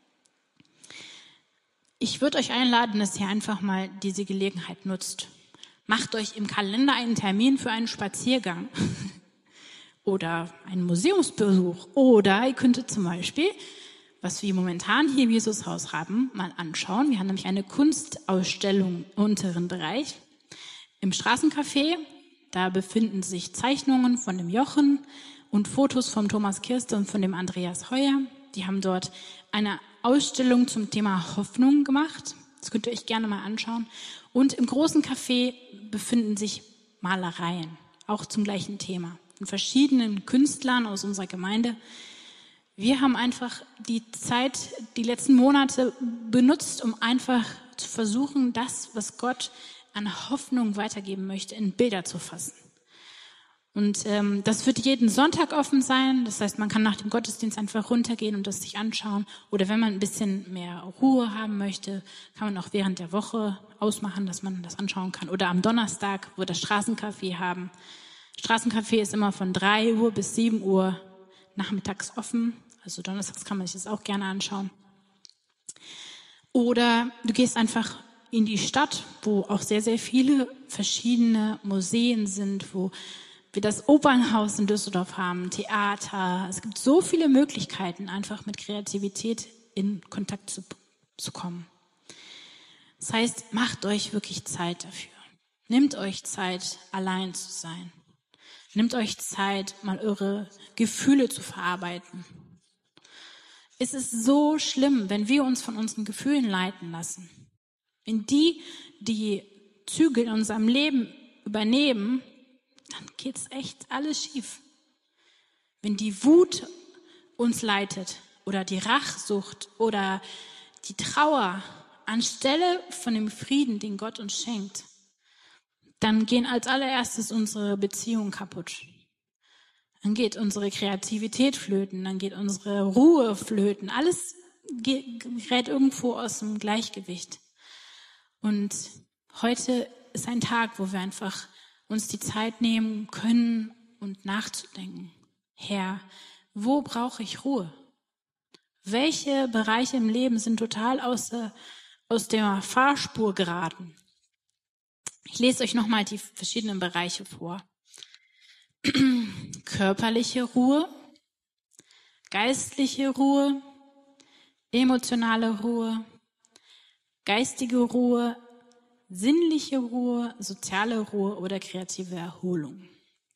Ich würde euch einladen, dass ihr einfach mal diese Gelegenheit nutzt. Macht euch im Kalender einen Termin für einen Spaziergang oder einen Museumsbesuch. Oder ihr könntet zum Beispiel, was wir momentan hier im Jesushaus haben, mal anschauen. Wir haben nämlich eine Kunstausstellung im unteren Bereich im Straßencafé. Da befinden sich Zeichnungen von dem Jochen und Fotos von Thomas Kirste und von dem Andreas Heuer. Die haben dort eine Ausstellung zum Thema Hoffnung gemacht. Das könnt ihr euch gerne mal anschauen. Und im großen Café befinden sich Malereien, auch zum gleichen Thema, von verschiedenen Künstlern aus unserer Gemeinde. Wir haben einfach die Zeit, die letzten Monate benutzt, um einfach zu versuchen, das, was Gott an Hoffnung weitergeben möchte, in Bilder zu fassen. Und das wird jeden Sonntag offen sein. Das heißt, man kann nach dem Gottesdienst einfach runtergehen und das sich anschauen. Oder wenn man ein bisschen mehr Ruhe haben möchte, kann man auch während der Woche ausmachen, dass man das anschauen kann. Oder am Donnerstag, wo wir das Straßencafé haben. Straßencafé ist immer von 3 Uhr bis 7 Uhr nachmittags offen. Also donnerstags kann man sich das auch gerne anschauen. Oder du gehst einfach in die Stadt, wo auch sehr, sehr viele verschiedene Museen sind, wo wir das Opernhaus in Düsseldorf haben, Theater. Es gibt so viele Möglichkeiten, einfach mit Kreativität in Kontakt zu kommen. Das heißt, macht euch wirklich Zeit dafür. Nehmt euch Zeit, allein zu sein. Nehmt euch Zeit, mal eure Gefühle zu verarbeiten. Es ist so schlimm, wenn wir uns von unseren Gefühlen leiten lassen. Wenn die Zügel in unserem Leben übernehmen, dann geht's echt alles schief. Wenn die Wut uns leitet oder die Rachsucht oder die Trauer anstelle von dem Frieden, den Gott uns schenkt, dann gehen als allererstes unsere Beziehungen kaputt. Dann geht unsere Kreativität flöten, dann geht unsere Ruhe flöten. Alles gerät irgendwo aus dem Gleichgewicht. Und heute ist ein Tag, wo wir einfach uns die Zeit nehmen können und nachzudenken. Herr, wo brauche ich Ruhe? Welche Bereiche im Leben sind total aus der Fahrspur geraten? Ich lese euch nochmal die verschiedenen Bereiche vor. Körperliche Ruhe, geistliche Ruhe, emotionale Ruhe, geistige Ruhe, sinnliche Ruhe, soziale Ruhe oder kreative Erholung.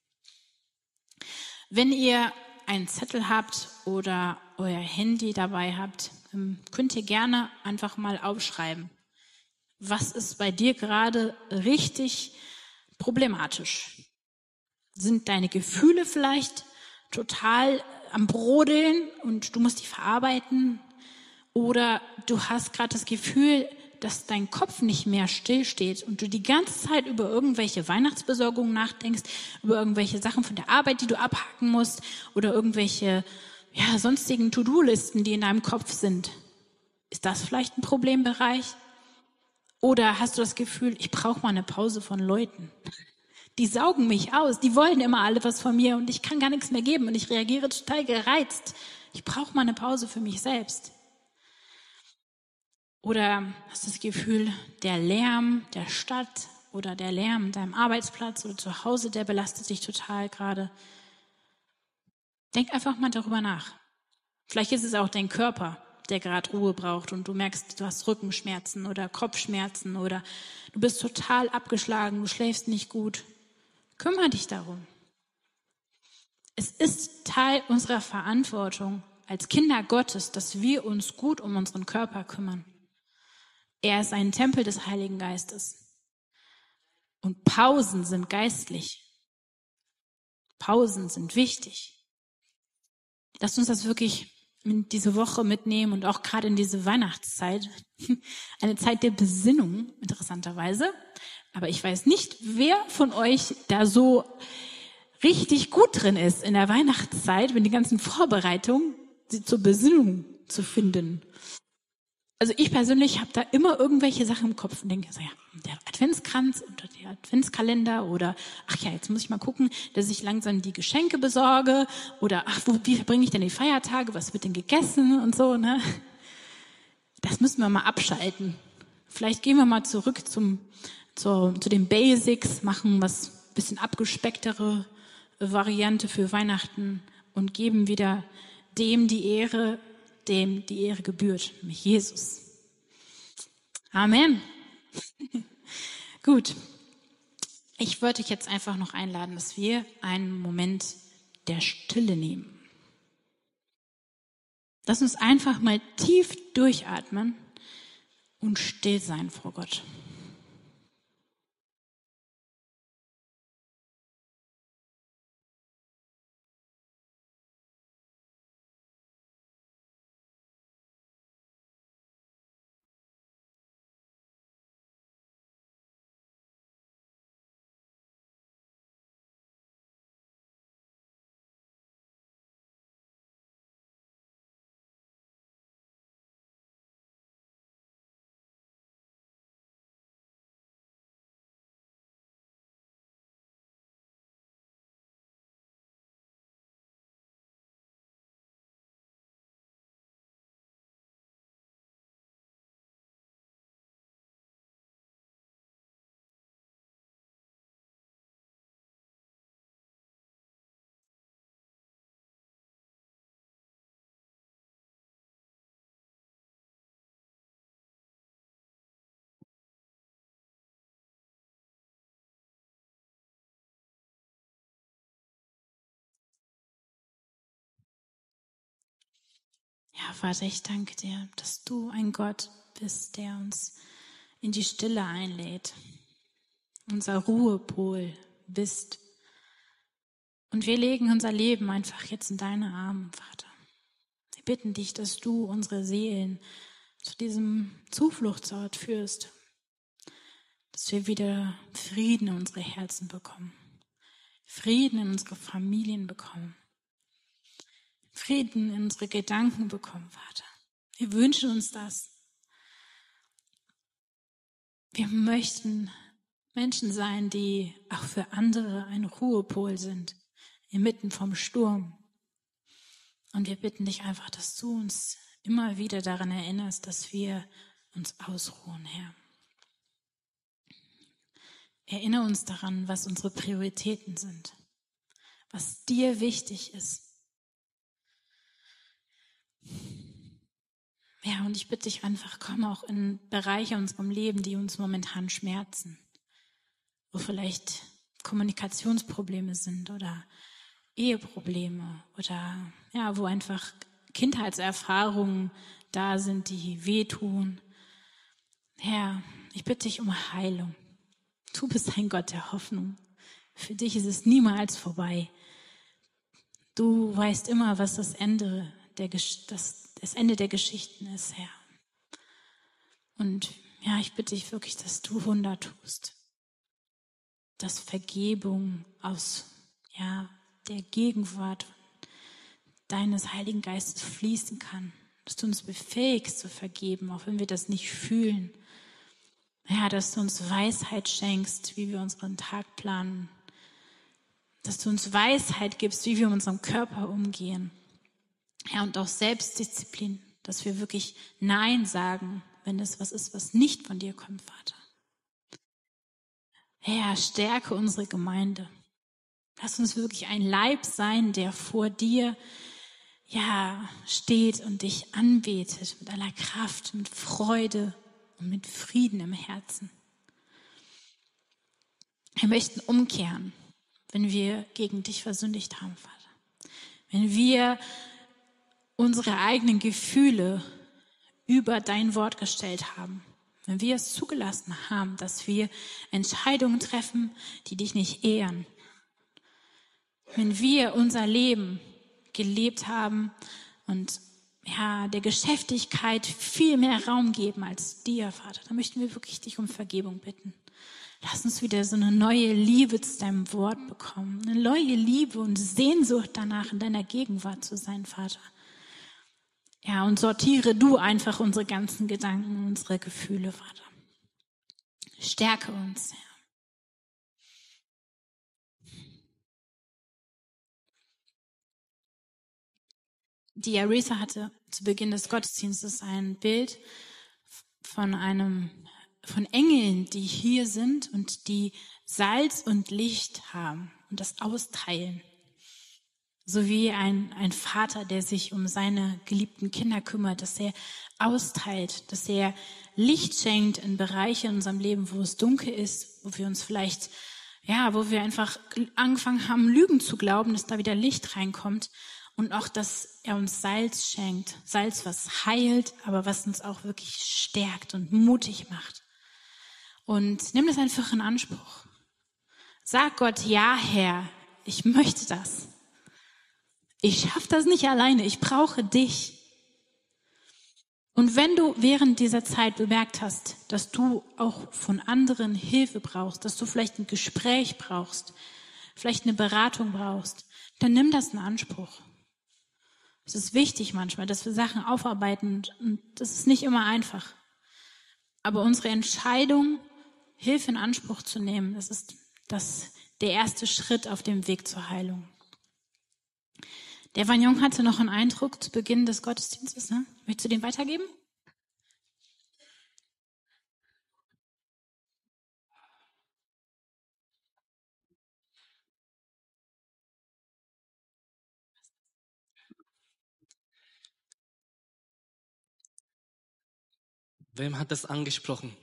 Wenn ihr einen Zettel habt oder euer Handy dabei habt, könnt ihr gerne einfach mal aufschreiben. Was ist bei dir gerade richtig problematisch? Sind deine Gefühle vielleicht total am Brodeln und du musst die verarbeiten? Oder du hast gerade das Gefühl, dass dein Kopf nicht mehr stillsteht und du die ganze Zeit über irgendwelche Weihnachtsbesorgungen nachdenkst, über irgendwelche Sachen von der Arbeit, die du abhaken musst oder irgendwelche sonstigen To-Do-Listen, die in deinem Kopf sind. Ist das vielleicht ein Problembereich? Oder hast du das Gefühl, ich brauche mal eine Pause von Leuten? Die saugen mich aus, die wollen immer alle was von mir und ich kann gar nichts mehr geben und ich reagiere total gereizt. Ich brauche mal eine Pause für mich selbst. Oder hast du das Gefühl, der Lärm der Stadt oder der Lärm an deinem Arbeitsplatz oder zu Hause, der belastet dich total gerade. Denk einfach mal darüber nach. Vielleicht ist es auch dein Körper, der gerade Ruhe braucht und du merkst, du hast Rückenschmerzen oder Kopfschmerzen oder du bist total abgeschlagen, du schläfst nicht gut. Kümmere dich darum. Es ist Teil unserer Verantwortung als Kinder Gottes, dass wir uns gut um unseren Körper kümmern. Er ist ein Tempel des Heiligen Geistes. Und Pausen sind geistlich. Pausen sind wichtig. Lasst uns das wirklich in diese Woche mitnehmen und auch gerade in diese Weihnachtszeit. Eine Zeit der Besinnung, interessanterweise. Aber ich weiß nicht, wer von euch da so richtig gut drin ist in der Weihnachtszeit, wenn die ganzen Vorbereitungen zur Besinnung zu finden. Also ich persönlich habe da immer irgendwelche Sachen im Kopf und denke so, ja, der Adventskranz oder der Adventskalender oder ach ja, jetzt muss ich mal gucken, dass ich langsam die Geschenke besorge oder ach, wie verbringe ich denn die Feiertage, was wird denn gegessen und so, ne? Das müssen wir mal abschalten. Vielleicht gehen wir mal zurück zu den Basics, machen was bisschen abgespecktere Variante für Weihnachten und geben wieder dem die Ehre gebührt, nämlich Jesus. Amen. Gut. Ich wollte dich jetzt einfach noch einladen, dass wir einen Moment der Stille nehmen. Lass uns einfach mal tief durchatmen und still sein vor Gott. Ja, Vater, ich danke dir, dass du ein Gott bist, der uns in die Stille einlädt, unser Ruhepol bist. Und wir legen unser Leben einfach jetzt in deine Arme, Vater. Wir bitten dich, dass du unsere Seelen zu diesem Zufluchtsort führst, dass wir wieder Frieden in unsere Herzen bekommen, Frieden in unsere Familien bekommen, Frieden in unsere Gedanken bekommen, Vater. Wir wünschen uns das. Wir möchten Menschen sein, die auch für andere ein Ruhepol sind, inmitten vom Sturm. Und wir bitten dich einfach, dass du uns immer wieder daran erinnerst, dass wir uns ausruhen, Herr. Erinnere uns daran, was unsere Prioritäten sind, was dir wichtig ist. Ja, und ich bitte dich einfach, komm auch in Bereiche in unserem Leben, die uns momentan schmerzen, wo vielleicht Kommunikationsprobleme sind oder Eheprobleme oder ja, wo einfach Kindheitserfahrungen da sind, die wehtun. Herr, ich bitte dich um Heilung. Du bist ein Gott der Hoffnung. Für dich ist es niemals vorbei. Du weißt immer, was das Ende der Geschichten ist, Herr. Und ja, ich bitte dich wirklich, dass du Wunder tust. Dass Vergebung aus der Gegenwart deines Heiligen Geistes fließen kann. Dass du uns befähigst zu vergeben, auch wenn wir das nicht fühlen. Ja, dass du uns Weisheit schenkst, wie wir unseren Tag planen. Dass du uns Weisheit gibst, wie wir mit unserem Körper umgehen. Ja, und auch Selbstdisziplin, dass wir wirklich Nein sagen, wenn es was ist, was nicht von dir kommt, Vater. Herr, stärke unsere Gemeinde. Lass uns wirklich ein Leib sein, der vor dir steht und dich anbetet mit aller Kraft, mit Freude und mit Frieden im Herzen. Wir möchten umkehren, wenn wir gegen dich versündigt haben, Vater. Wenn wir unsere eigenen Gefühle über dein Wort gestellt haben. Wenn wir es zugelassen haben, dass wir Entscheidungen treffen, die dich nicht ehren. Wenn wir unser Leben gelebt haben und der Geschäftigkeit viel mehr Raum geben als dir, Vater, dann möchten wir wirklich dich um Vergebung bitten. Lass uns wieder so eine neue Liebe zu deinem Wort bekommen. Eine neue Liebe und Sehnsucht danach, in deiner Gegenwart zu sein, Vater. Ja, und sortiere du einfach unsere ganzen Gedanken, unsere Gefühle, Vater. Stärke uns, Herr. Die Arisa hatte zu Beginn des Gottesdienstes ein Bild von Engeln, die hier sind und die Salz und Licht haben und das austeilen. So wie ein Vater, der sich um seine geliebten Kinder kümmert, dass er austeilt, dass er Licht schenkt in Bereiche in unserem Leben, wo es dunkel ist, wo wir uns vielleicht, wo wir einfach angefangen haben, Lügen zu glauben, dass da wieder Licht reinkommt. Und auch, dass er uns Salz schenkt. Salz, was heilt, aber was uns auch wirklich stärkt und mutig macht. Und nimm das einfach in Anspruch. Sag Gott, ja, Herr, ich möchte das. Ich schaffe das nicht alleine, ich brauche dich. Und wenn du während dieser Zeit bemerkt hast, dass du auch von anderen Hilfe brauchst, dass du vielleicht ein Gespräch brauchst, vielleicht eine Beratung brauchst, dann nimm das in Anspruch. Es ist wichtig manchmal, dass wir Sachen aufarbeiten und das ist nicht immer einfach. Aber unsere Entscheidung, Hilfe in Anspruch zu nehmen, das ist der erste Schritt auf dem Weg zur Heilung. Der Wagnon hatte noch einen Eindruck zu Beginn des Gottesdienstes. Ne? Möchtest du den weitergeben? Wem hat das angesprochen?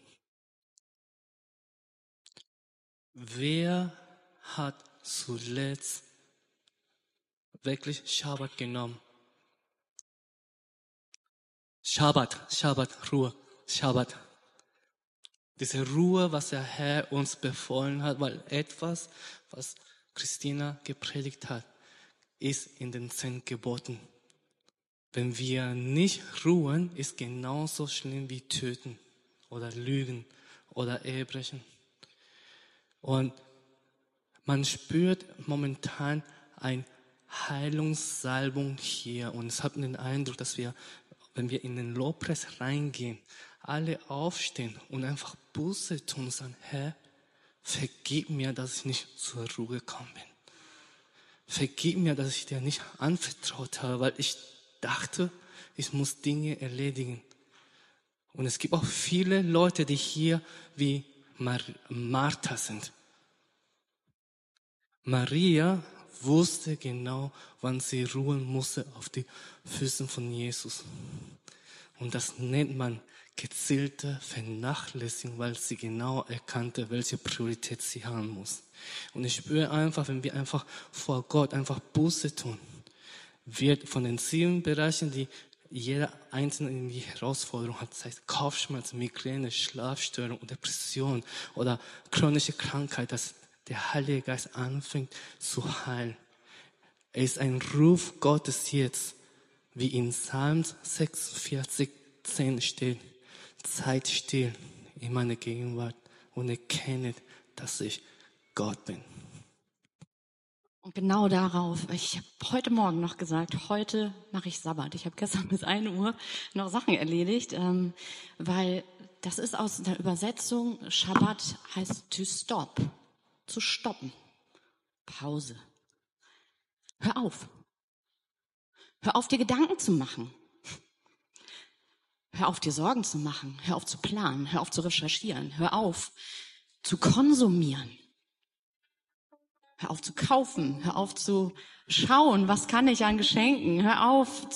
Wer hat zuletzt wirklich Schabbat genommen? Schabbat, Ruhe, Schabbat. Diese Ruhe, was der Herr uns befohlen hat, weil etwas, was Christina gepredigt hat, ist in den 10 Geboten. Wenn wir nicht ruhen, ist genauso schlimm wie töten oder lügen oder Ehebrechen. Und man spürt momentan eine Heilungssalbung hier. Und ich habe den Eindruck, dass wir, wenn wir in den Lobpreis reingehen, alle aufstehen und einfach Buße tun und sagen, Herr, vergib mir, dass ich nicht zur Ruhe gekommen bin. Vergib mir, dass ich dir nicht anvertraut habe, weil ich dachte, ich muss Dinge erledigen. Und es gibt auch viele Leute, die hier wie Martha sind. Maria wusste genau, wann sie ruhen musste auf die Füßen von Jesus. Und das nennt man gezielte Vernachlässigung, weil sie genau erkannte, welche Priorität sie haben muss. Und ich spüre einfach, wenn wir einfach vor Gott einfach Buße tun, wird von den 7 Bereichen, die jeder Einzelne in die Herausforderung hat, das heißt Kopfschmerz, Migräne, Schlafstörung, Depression oder chronische Krankheit, dass der Heilige Geist anfängt zu heilen. Es ist ein Ruf Gottes jetzt, wie in Psalm 46:10 steht, seid still in meiner Gegenwart und erkennet, dass ich Gott bin. Und genau darauf, ich habe heute Morgen noch gesagt, heute mache ich Sabbat. Ich habe gestern bis 1 Uhr noch Sachen erledigt, weil das ist aus der Übersetzung, Schabbat heißt to stop, zu stoppen, Pause. Hör auf. Hör auf, dir Gedanken zu machen. Hör auf, dir Sorgen zu machen. Hör auf zu planen. Hör auf zu recherchieren. Hör auf zu konsumieren. Hör auf zu kaufen. Hör auf zu schauen, was kann ich an Geschenken. Hör auf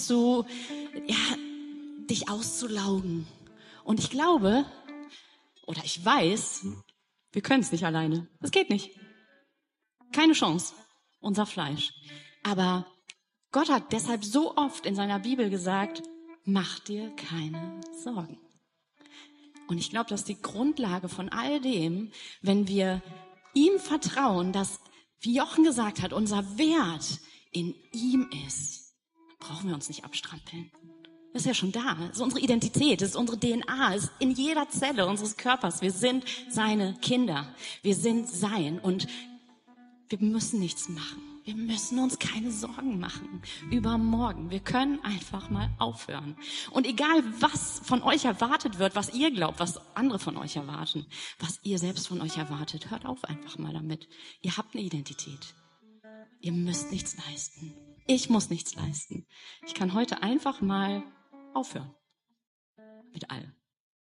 dich auszulaugen. Und ich glaube, oder ich weiß, wir können es nicht alleine. Es geht nicht. Keine Chance. Unser Fleisch. Aber Gott hat deshalb so oft in seiner Bibel gesagt, mach dir keine Sorgen. Und ich glaube, das ist die Grundlage von all dem, wenn wir ihm vertrauen, dass, wie Jochen gesagt hat, unser Wert in ihm ist, brauchen wir uns nicht abstrampeln. Das ist ja schon da. Das ist unsere Identität, das ist unsere DNA, das ist in jeder Zelle unseres Körpers. Wir sind seine Kinder. Wir sind sein und wir müssen nichts machen. Wir müssen uns keine Sorgen machen über morgen. Wir können einfach mal aufhören. Und egal, was von euch erwartet wird, was ihr glaubt, was andere von euch erwarten, was ihr selbst von euch erwartet, hört auf einfach mal damit. Ihr habt eine Identität. Ihr müsst nichts leisten. Ich muss nichts leisten. Ich kann heute einfach mal aufhören. Mit allem.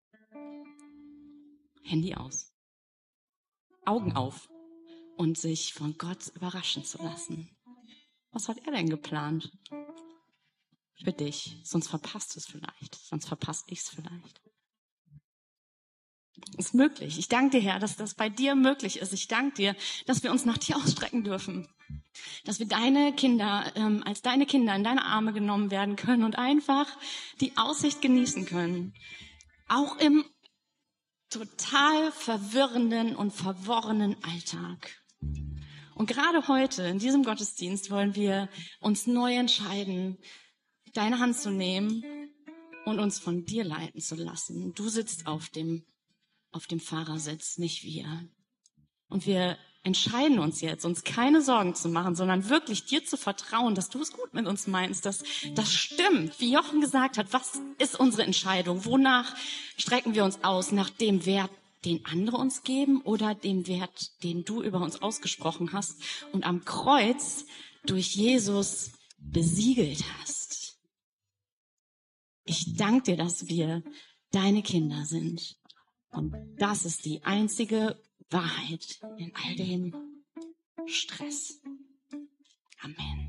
Handy aus. Augen auf. Und sich von Gott überraschen zu lassen. Was hat er denn geplant? Für dich. Sonst verpasst du es vielleicht. Sonst verpasse ich es vielleicht. Ist möglich. Ich danke dir, Herr, dass das bei dir möglich ist. Ich danke dir, dass wir uns nach dir ausstrecken dürfen. Dass wir deine Kinder, als deine Kinder in deine Arme genommen werden können und einfach die Aussicht genießen können. Auch im total verwirrenden und verworrenen Alltag. Und gerade heute, in diesem Gottesdienst, wollen wir uns neu entscheiden, deine Hand zu nehmen und uns von dir leiten zu lassen. Du sitzt auf dem Fahrersitz, nicht wir. Und wir entscheiden uns jetzt, uns keine Sorgen zu machen, sondern wirklich dir zu vertrauen, dass du es gut mit uns meinst, dass das stimmt. Wie Jochen gesagt hat, was ist unsere Entscheidung? Wonach strecken wir uns aus? Nach dem Wert, den andere uns geben oder dem Wert, den du über uns ausgesprochen hast und am Kreuz durch Jesus besiegelt hast? Ich danke dir, dass wir deine Kinder sind. Und das ist die einzige Wahrheit in all dem Stress. Amen.